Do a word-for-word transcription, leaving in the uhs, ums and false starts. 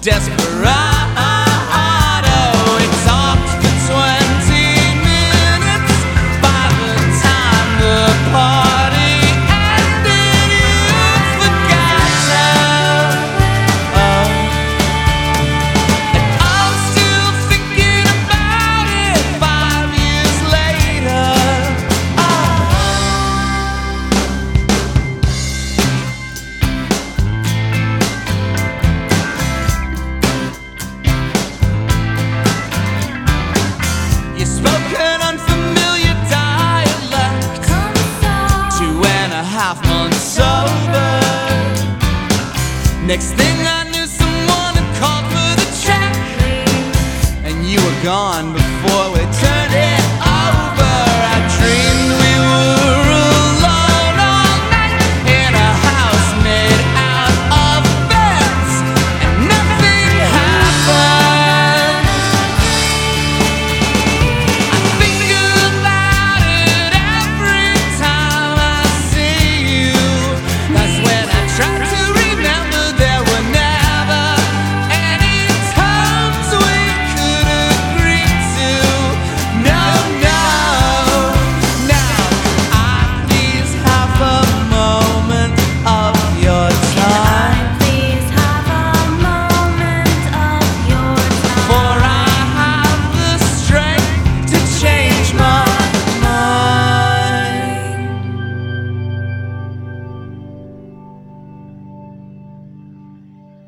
desperado. We talked for twenty minutes. By the time the party ended, you forgot her. Oh. And I'm still thinking about it five years later. You spoke an unfamiliar dialect, two and a half months sober. Next thing I knew, someone had called for the check, and you were gone before we turned.